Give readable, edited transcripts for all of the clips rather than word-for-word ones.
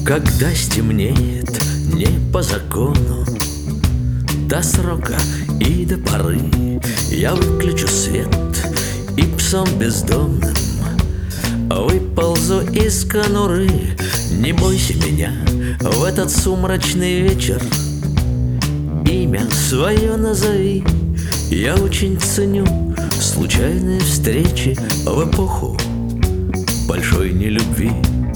Когда стемнеет не по закону, до срока и до поры, я выключу свет и псом бездомным выползу из конуры. Не бойся меня в этот сумрачный вечер, имя свое назови. Я очень ценю случайные встречи в эпоху большой нелюбви.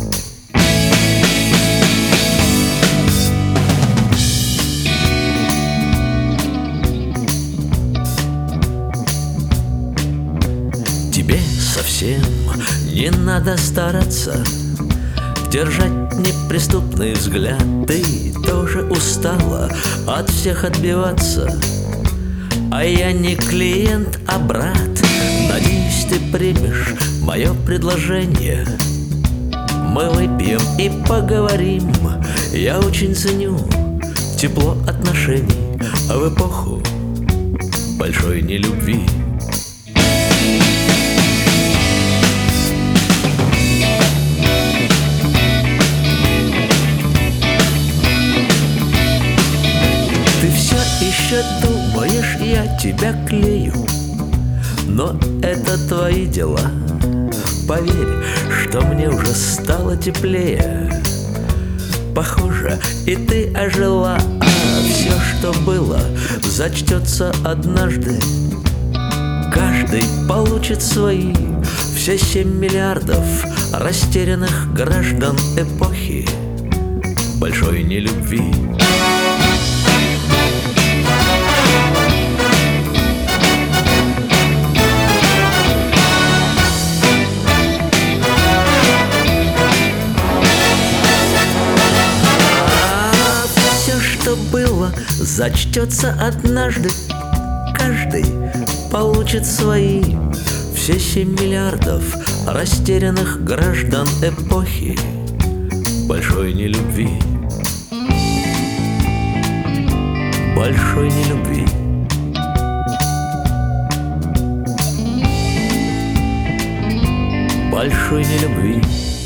Тебе совсем не надо стараться держать неприступный взгляд. Ты тоже устала от всех отбиваться, а я не клиент, а брат. Надеюсь, ты примешь мое предложение. Мы выпьем и поговорим. Я очень ценю тепло отношений в эпоху большой нелюбви. Еще думаешь, я тебя клею, но это твои дела. Поверь, что мне уже стало теплее. Похоже, и ты ожила, а все, что было, зачтется однажды. Каждый получит свои, все 7 миллиардов растерянных граждан эпохи большой нелюбви. Было, зачтется однажды. Каждый получит свои, все 7 миллиардов растерянных граждан эпохи большой нелюбви. Большой нелюбви. Большой нелюбви.